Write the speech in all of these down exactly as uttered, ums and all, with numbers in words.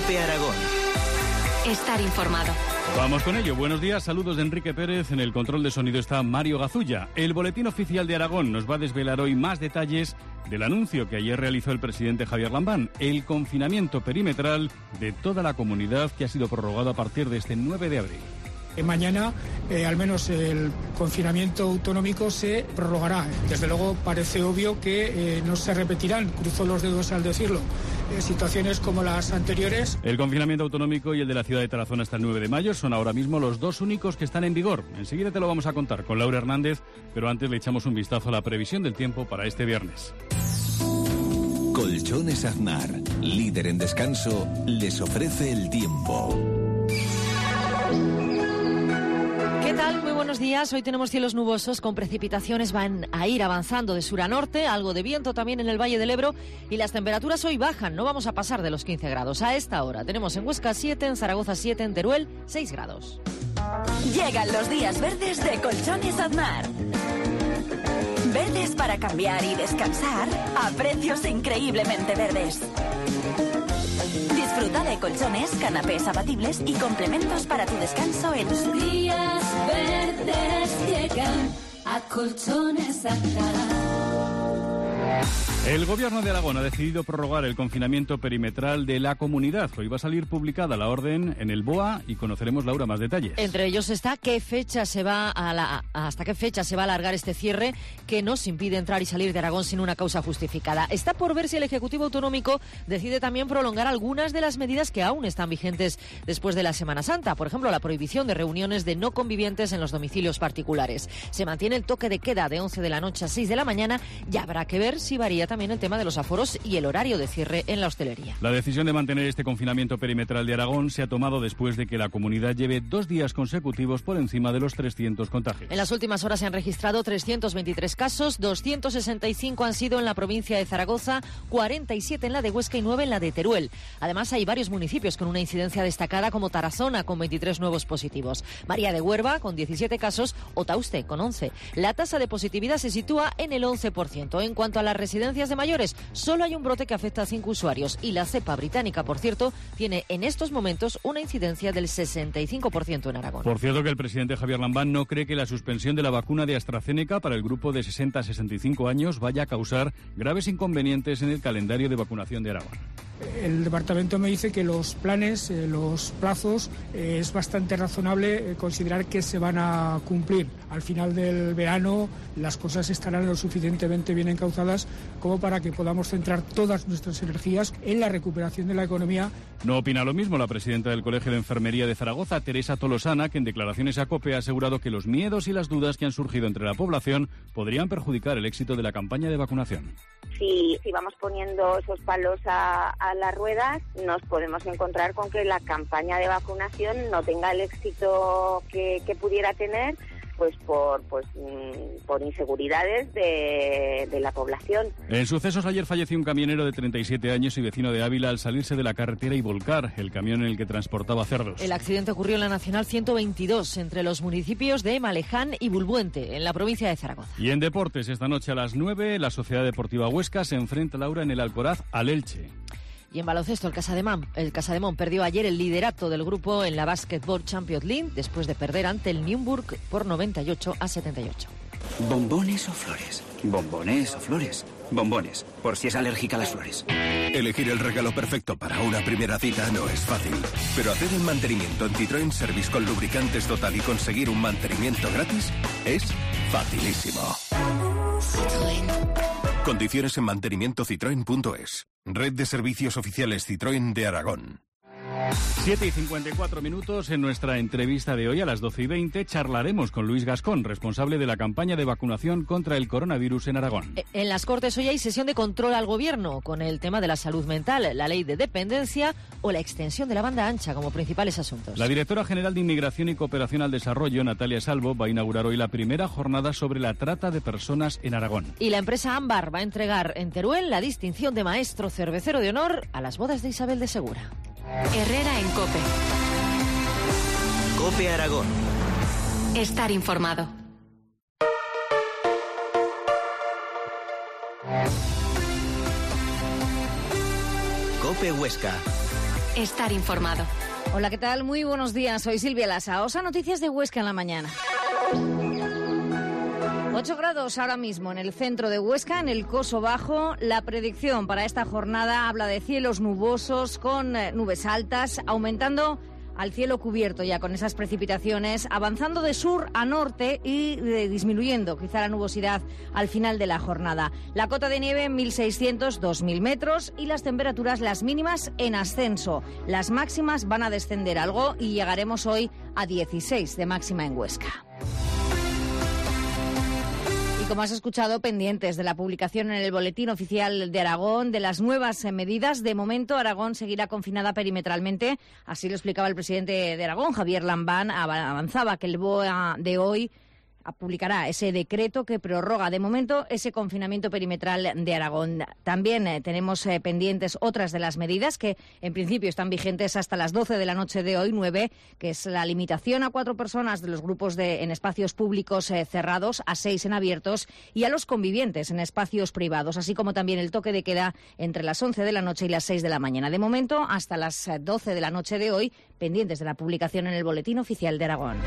COPE Aragón. Estar informado. Vamos con ello. Buenos días, saludos de Enrique Pérez. En el control de sonido está Mario Gazulla. El Boletín Oficial de Aragón nos va a desvelar hoy más detalles del anuncio que ayer realizó el presidente Javier Lambán, el confinamiento perimetral de toda la comunidad, que ha sido prorrogado a partir de este nueve de abril. Mañana, eh, al menos el confinamiento autonómico se prorrogará. Desde luego parece obvio que eh, no se repetirán, cruzo los dedos al decirlo, eh, situaciones como las anteriores. El confinamiento autonómico y el de la ciudad de Tarazona hasta el nueve de mayo son ahora mismo los dos únicos que están en vigor. Enseguida te lo vamos a contar con Laura Hernández, pero antes le echamos un vistazo a la previsión del tiempo para este viernes. Colchones Aznar, líder en descanso, les ofrece el tiempo. ¿Qué tal? Muy buenos días. Hoy tenemos cielos nubosos con precipitaciones, van a ir avanzando de sur a norte, algo de viento también en el Valle del Ebro y las temperaturas hoy bajan, no vamos a pasar de los quince grados. A esta hora tenemos en Huesca siete, en Zaragoza siete, en Teruel seis grados. Llegan los días verdes de Colchones Aznar. Verdes para cambiar y descansar a precios increíblemente verdes. Disfruta de colchones, canapés abatibles y complementos para tu descanso en Días verdes llegan a Colchones Aznar. El Gobierno de Aragón ha decidido prorrogar el confinamiento perimetral de la comunidad. Hoy va a salir publicada la orden en el B O A y conoceremos, Laura, más detalles. Entre ellos está qué fecha se va a la, hasta qué fecha se va a alargar este cierre que nos impide entrar y salir de Aragón sin una causa justificada. Está por ver si el Ejecutivo Autonómico decide también prolongar algunas de las medidas que aún están vigentes después de la Semana Santa. Por ejemplo, la prohibición de reuniones de no convivientes en los domicilios particulares. Se mantiene el toque de queda de once de la noche a seis de la mañana y habrá que ver si varía también el tema de los aforos y el horario de cierre en la hostelería. La decisión de mantener este confinamiento perimetral de Aragón se ha tomado después de que la comunidad lleve dos días consecutivos por encima de los trescientos contagios. En las últimas horas se han registrado trescientos veintitrés casos, doscientos sesenta y cinco han sido en la provincia de Zaragoza, cuarenta y siete en la de Huesca y nueve en la de Teruel. Además, hay varios municipios con una incidencia destacada como Tarazona, con veintitrés nuevos positivos, María de Huerva, con diecisiete casos, o Tauste, con once. La tasa de positividad se sitúa en el once por ciento. En cuanto a las residencias de mayores, solo hay un brote que afecta a cinco usuarios y la cepa británica, por cierto, tiene en estos momentos una incidencia del sesenta y cinco por ciento en Aragón. Por cierto, que el presidente Javier Lambán no cree que la suspensión de la vacuna de AstraZeneca para el grupo de sesenta a sesenta y cinco años vaya a causar graves inconvenientes en el calendario de vacunación de Aragón. El departamento me dice que los planes, eh, los plazos, eh, es bastante razonable eh, considerar que se van a cumplir. Al final del verano las cosas estarán lo suficientemente bien encauzadas como para que podamos centrar todas nuestras energías en la recuperación de la economía. No opina lo mismo la presidenta del Colegio de Enfermería de Zaragoza, Teresa Tolosana, que en declaraciones a COPE ha asegurado que los miedos y las dudas que han surgido entre la población podrían perjudicar el éxito de la campaña de vacunación. Si, si vamos poniendo esos palos a, a las ruedas, nos podemos encontrar con que la campaña de vacunación no tenga el éxito que, que pudiera tener, pues por pues por inseguridades de, de la población. En sucesos, ayer falleció un camionero de treinta y siete años y vecino de Ávila al salirse de la carretera y volcar el camión en el que transportaba cerdos. El accidente ocurrió en la Nacional ciento veintidós, entre los municipios de Maleján y Bulbuente, en la provincia de Zaragoza. Y en deportes, esta noche a las nueve, la Sociedad Deportiva Huesca se enfrenta, Laura, en el Alcoraz al Elche. Y en baloncesto, el Casademón, el Casademón perdió ayer el liderato del grupo en la Basketball Champions League después de perder ante el Nürnberg por noventa y ocho a setenta y ocho. ¿Bombones o flores? ¿Bombones o flores? Bombones, por si es alérgica a las flores. Elegir el regalo perfecto para una primera cita no es fácil, pero hacer el mantenimiento en Citroën Service con lubricantes Total y conseguir un mantenimiento gratis es facilísimo. Citroën. Condiciones en mantenimiento citroen punto es. Red de servicios oficiales Citroën de Aragón. siete y cincuenta y cuatro minutos. En nuestra entrevista de hoy a las doce y veinte charlaremos con Luis Gascón, responsable de la campaña de vacunación contra el coronavirus en Aragón. En las Cortes hoy hay sesión de control al Gobierno con el tema de la salud mental, la ley de dependencia o la extensión de la banda ancha como principales asuntos. La directora general de Inmigración y Cooperación al Desarrollo, Natalia Salvo, va a inaugurar hoy la primera jornada sobre la trata de personas en Aragón. Y la empresa Ámbar va a entregar en Teruel la distinción de maestro cervecero de honor a las bodas de Isabel de Segura. Herrera en COPE. COPE Aragón. Estar informado. COPE Huesca. Estar informado. Hola, ¿qué tal? Muy buenos días. Soy Silvia Lasaosa. Noticias de Huesca en la mañana. ocho grados ahora mismo en el centro de Huesca, en el Coso Bajo. La predicción para esta jornada habla de cielos nubosos con eh, nubes altas, aumentando al cielo cubierto ya con esas precipitaciones, avanzando de sur a norte y eh, disminuyendo quizá la nubosidad al final de la jornada. La cota de nieve mil seiscientos, dos mil metros y las temperaturas, las mínimas en ascenso. Las máximas van a descender algo y llegaremos hoy a dieciséis de máxima en Huesca. Como has escuchado, pendientes de la publicación en el Boletín Oficial de Aragón de las nuevas medidas. De momento, Aragón seguirá confinada perimetralmente. Así lo explicaba el presidente de Aragón, Javier Lambán. Avanzaba que el B O E de hoy publicará ese decreto que prorroga de momento ese confinamiento perimetral de Aragón. También eh, tenemos eh, pendientes otras de las medidas que en principio están vigentes hasta las doce de la noche de hoy, nueve, que es la limitación a cuatro personas de los grupos de, en espacios públicos eh, cerrados, a seis en abiertos y a los convivientes en espacios privados, así como también el toque de queda entre las once de la noche y las seis de la mañana. De momento, hasta las doce de la noche de hoy, pendientes de la publicación en el Boletín Oficial de Aragón.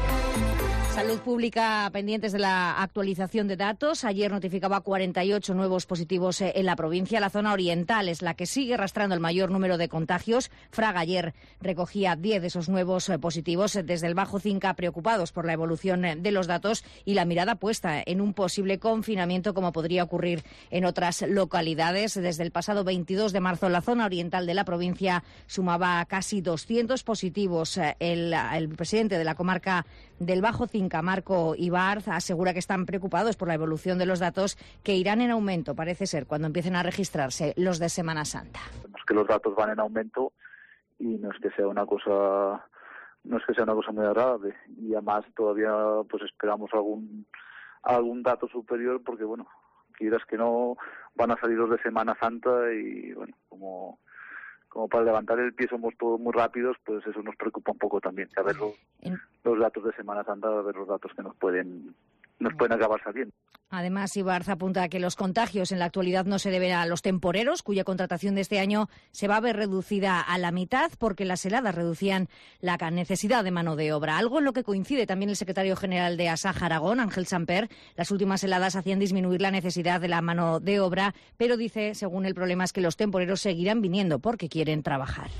Salud Pública pendientes de la actualización de datos. Ayer notificaba cuarenta y ocho nuevos positivos en la provincia. La zona oriental es la que sigue arrastrando el mayor número de contagios. Fraga ayer recogía diez de esos nuevos positivos. Desde el Bajo Cinca, preocupados por la evolución de los datos y la mirada puesta en un posible confinamiento como podría ocurrir en otras localidades. Desde el pasado veintidós de marzo, la zona oriental de la provincia sumaba casi doscientos positivos. El, el presidente de la comarca del Bajo Cinca, Marco Ibarz, asegura que están preocupados por la evolución de los datos que irán en aumento, parece ser, cuando empiecen a registrarse los de Semana Santa. Vemos que los datos van en aumento y no es que sea una cosa no es que sea una cosa muy agradable, y además todavía pues esperamos algún algún dato superior porque bueno, quieras que no, van a salir los de Semana Santa y bueno, como como para levantar el pie somos todos muy rápidos, pues eso nos preocupa un poco también, a ver los, los datos de Semana Santa, a ver los datos que nos pueden nos pueden acabar saliendo. Además, Ibarz apunta a que los contagios en la actualidad no se deben a los temporeros, cuya contratación de este año se va a ver reducida a la mitad porque las heladas reducían la necesidad de mano de obra. Algo en lo que coincide también el secretario general de Asaja Aragón, Ángel Samper. Las últimas heladas hacían disminuir la necesidad de la mano de obra, pero dice, según el problema, es que los temporeros seguirán viniendo porque quieren trabajar.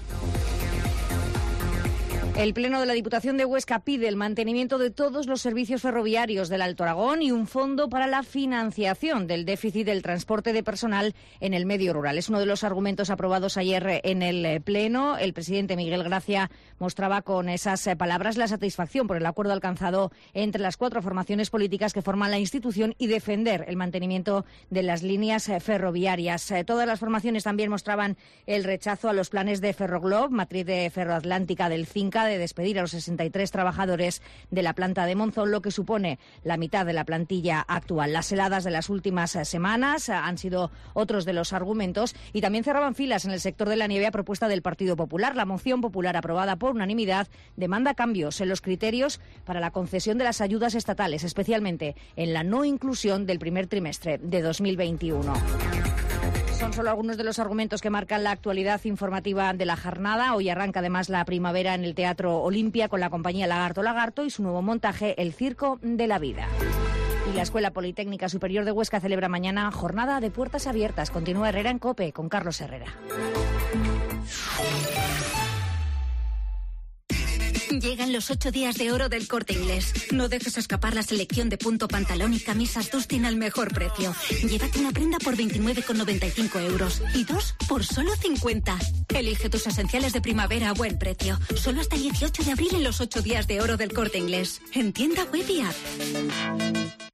El Pleno de la Diputación de Huesca pide el mantenimiento de todos los servicios ferroviarios del Alto Aragón y un fondo para la financiación del déficit del transporte de personal en el medio rural. Es uno de los argumentos aprobados ayer en el Pleno. El presidente Miguel Gracia mostraba con esas palabras la satisfacción por el acuerdo alcanzado entre las cuatro formaciones políticas que forman la institución y defender el mantenimiento de las líneas ferroviarias. Todas las formaciones también mostraban el rechazo a los planes de Ferroglob, matriz de ferroatlántica del Cinca, de despedir a los sesenta y tres trabajadores de la planta de Monzón, lo que supone la mitad de la plantilla actual. Las heladas de las últimas semanas han sido otros de los argumentos y también cerraban filas en el sector de la nieve a propuesta del Partido Popular. La moción popular aprobada por unanimidad demanda cambios en los criterios para la concesión de las ayudas estatales, especialmente en la no inclusión del primer trimestre de dos mil veintiuno. Son solo algunos de los argumentos que marcan la actualidad informativa de la jornada. Hoy arranca además la primavera en el Teatro Olimpia con la compañía Lagarto Lagarto y su nuevo montaje, El Circo de la Vida. Y la Escuela Politécnica Superior de Huesca celebra mañana jornada de puertas abiertas. Continúa Herrera en COPE con Carlos Herrera. Llegan los ocho días de oro del Corte Inglés. No dejes escapar la selección de punto pantalón y camisas Dustin al mejor precio. Llévate una prenda por veintinueve con noventa y cinco euros y dos por solo cincuenta. Elige tus esenciales de primavera a buen precio. Solo hasta el dieciocho de abril en los ocho días de oro del Corte Inglés. En tienda web y app.